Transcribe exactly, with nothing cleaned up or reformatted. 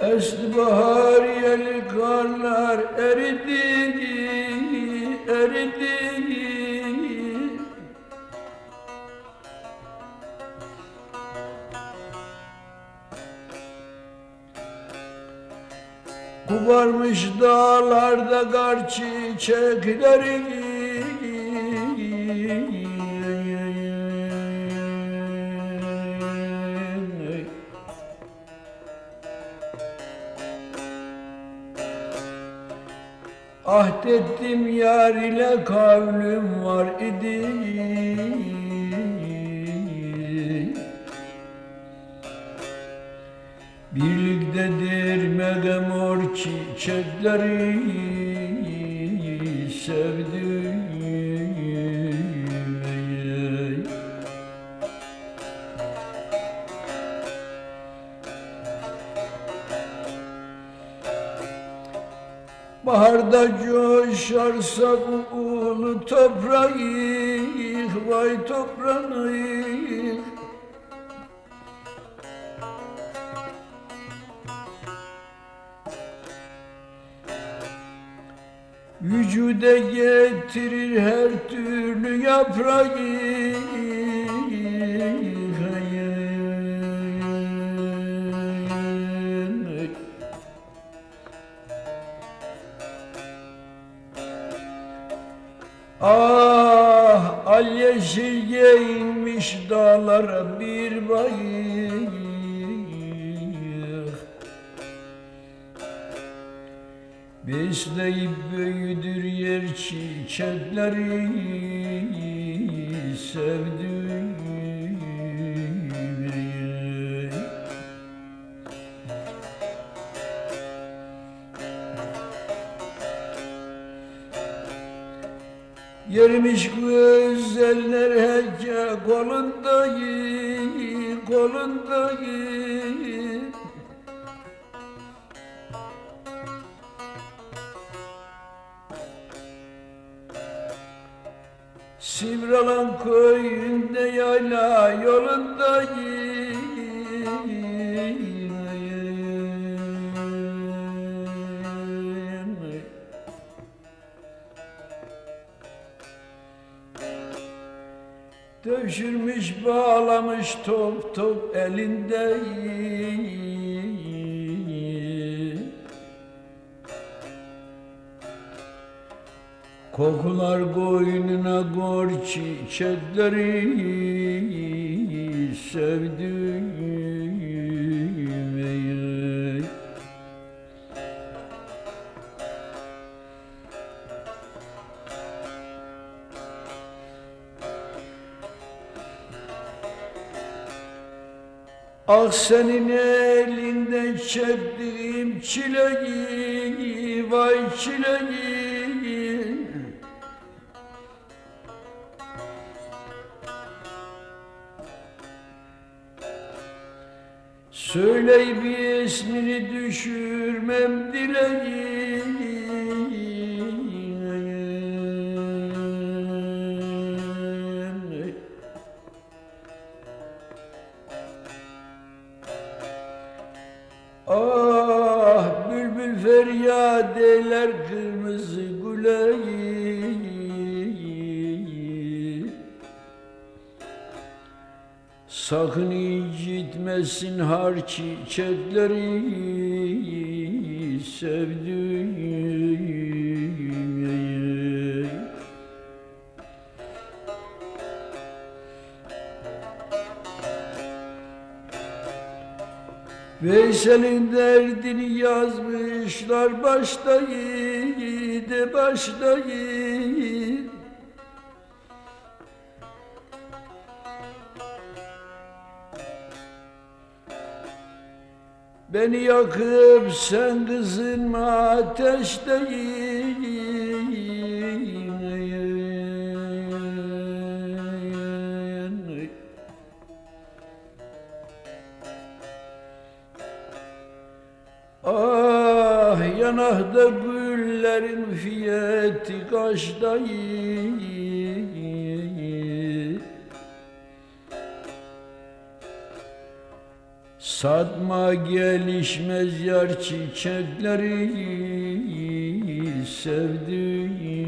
Esti bahar yeli karlar eridi, eridi. Kubarmış dağlarda kar çiçekleri. Ahdettim yar ile kavlüm var idi. Birliktedir megamor çiçekleri sevdim. Baharda coşarsa bu ulu toprağı, vay toprağını. Vücude getirir her türlü yaprağı. Ah, al yeşil giyinmiş dağlara bir bayır. Besleyip büyüdür yer çiçekleri sevdim. Yermiş güzeller hece kolundayım, kolundayım. Sivralan köyünde yayla yolundayım. Devşirmiş bağlamış top top elinde. Kokular koynuna gor çiçekleri sevdim. Ah senin elinden çektiğim çileyi, vay çileyi. Söyleyip ismini düşürmem dileği. Ah bülbül feryat eyler kırmızı güleyi. Sakın incitmesin har çiçekleri sevdim. Veysel'in derdini yazmışlar baştaydı, baştaydı. Beni yakıp sen kızınma ateşteyin. Ah yanakta güllerin fiyeti kaçtayım. Satma gelişmez yar çiçekleri sevdim.